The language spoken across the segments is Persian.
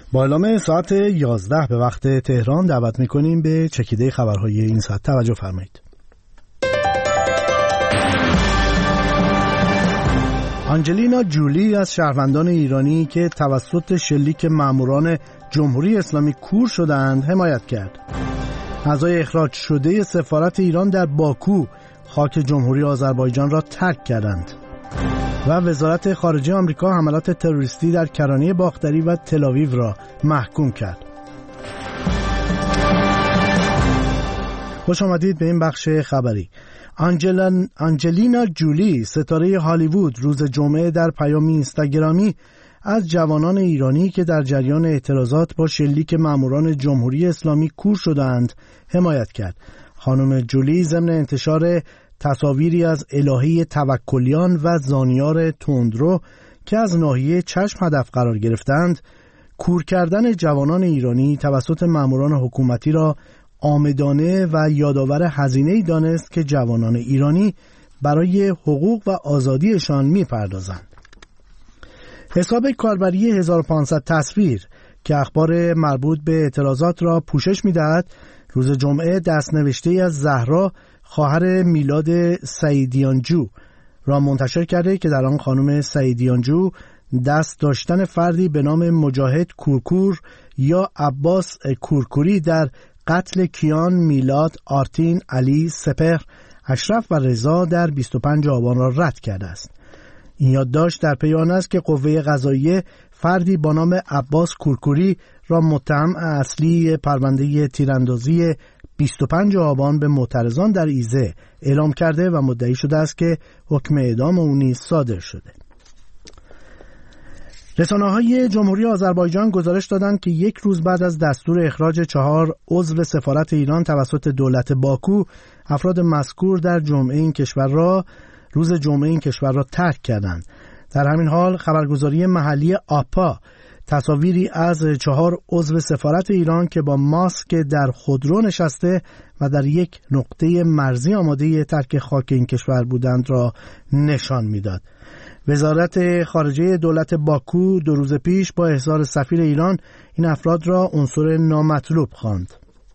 با اعلام ساعت 11 به وقت تهران دعوت میکنیم به چکیده خبرهای این ساعت. توجه فرمایید. آنجلینا جولی از شهروندان ایرانی که توسط شلیک ماموران جمهوری اسلامی کور شدند حمایت کرد. اعضای اخراج شده سفارت ایران در باکو خاک جمهوری آذربایجان را ترک کردند. و وزارت خارجه آمریکا حملات تروریستی در کرانه باختری و تل‌آویو را محکوم کرد. خوش آمدید به این بخش خبری. آنجلینا جولی ستاره هالیوود روز جمعه در پیامی اینستاگرامی از جوانان ایرانی که در جریان اعتراضات با شلیک ماموران جمهوری اسلامی کور شدند حمایت کرد. خانم جولی ضمن انتشار تصاویری از الهه توکلیان و زانیار تندرو که از ناحیه چشم هدف قرار گرفتند، کور کردن جوانان ایرانی توسط ماموران حکومتی را عامدانه و یادآور هزینه‌ای دانست که جوانان ایرانی برای حقوق و آزادیشان می‌پردازند. حساب کاربری 1500 تصویر که اخبار مربوط به اعتراضات را پوشش می‌دهد، روز جمعه دست‌نوشته‌ای از زهرا خواهر میلاد سعیدیانجو را منتشر کرده که در آن خانم سعیدیانجو دست داشتن فردی به نام مجاهد کورکور یا عباس کورکوری در قتل کیان، میلاد، آرتین، علی، سپهر، اشرف و رضا در 25 آبان را رد کرده است. این یادداشت در پی آن است که قوه قضاییه فردی با نام عباس کورکوری را متهم اصلی پرونده تیراندازی 25 آبان به معترضان در ایزه اعلام کرده و مدعی شده است که حکم اعدام او نیز صادر شده. رسانه‌های جمهوری آذربایجان گزارش دادند که یک روز بعد از دستور اخراج 4 عضو سفارت ایران توسط دولت باکو، افراد مذکور در روز جمعه این کشور را ترک کردند. در همین حال خبرگزاری محلی آپا تصاویری از 4 عضو سفارت ایران که با ماسک در خودرو نشسته و در یک نقطه مرزی آماده ترک خاک این کشور بودند را نشان میداد. وزارت خارجه دولت باکو 2 روز پیش با احضار سفیر ایران این افراد را عنصر نامطلوب خواند.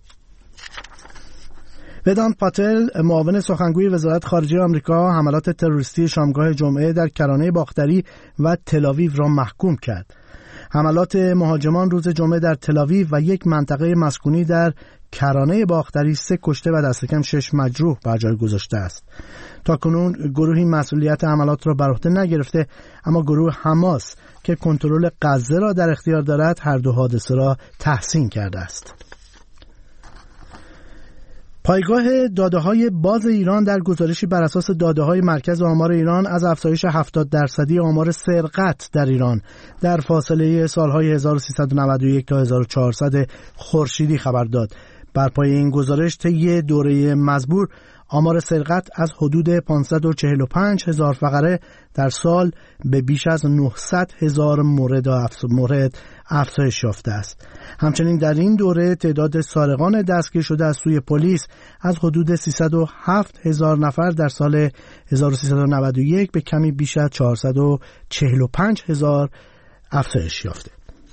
ودانت پاتل، معاون سخنگوی وزارت خارجه آمریکا، حملات تروریستی شامگاه جمعه در کرانه باختری و تل‌آویو را محکوم کرد. حملات مهاجمان روز جمعه در تل‌آویو و یک منطقه مسکونی در کرانه باختری 3 کشته و دست کم 6 مجروح بر جای گذاشته است. تاکنون گروهی مسئولیت حملات را بر عهده نگرفته، اما گروه حماس که کنترل غزه را در اختیار دارد هر دو حادثه را تحسین کرده است. پایگاه داده‌های باز ایران در گزارشی بر اساس داده‌های مرکز آمار ایران از افزایش 70% آمار سرقت در ایران در فاصله سالهای 1391 تا 1400 خورشیدی خبر داد. بر پایه این گزارش طی دوره مزبور آمار سرقت از حدود 545,000 فقره در سال به بیش از 900,000 مورد افزایش یافته است. همچنین در این دوره تعداد سارقان دستگیر شده از سوی پلیس از حدود 307,000 نفر در سال 1391 به کمی بیش از 445,000 افزایش یافته.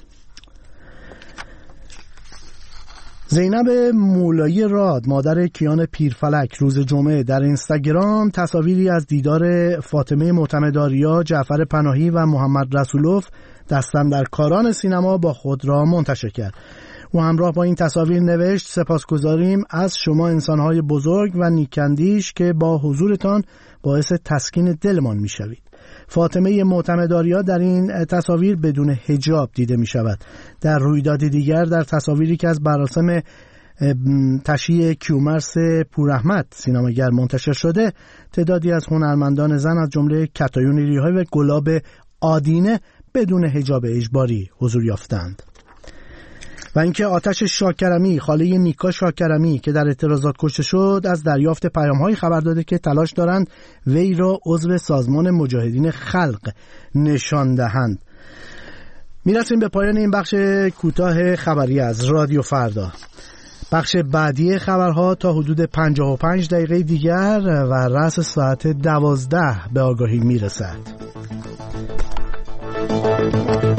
زینب مولایی راد، مادر کیان پیرفلک، روز جمعه در اینستاگرام تصاویری از دیدار فاطمه معتمدآریا، جعفر پناهی و محمد رسولوف دستاندرکاران سینما با خود را منتشر کرد. او همراه با این تصاویر نوشت: سپاسگزاریم از شما انسان‌های بزرگ و نیکندیش که با حضورتان باعث تسکین دلمان می‌شوید. فاطمه معتمدآریا در این تصاویر بدون حجاب دیده می شود. در رویداد دیگر، در تصاویری که از مراسم تشییع کیومرث پوراحمد سینماگر منتشر شده، تعدادی از هنرمندان زن از جمله کتایون ریحایی و گلاب آدینه بدون حجاب اجباری حضور یافتند. و اینکه آتش شاکرمی، خاله نیکا شاکرمی که در اعتراضات کشته شد، از دریافت پیام‌های خبر داده که تلاش دارند وی را عضو سازمان مجاهدین خلق نشان دهند. میرسیم به پایان این بخش کوتاه خبری از رادیو فردا. بخش بعدی خبرها تا حدود 55 دقیقه دیگر و رأس ساعت 12 به آگاهی میرسد.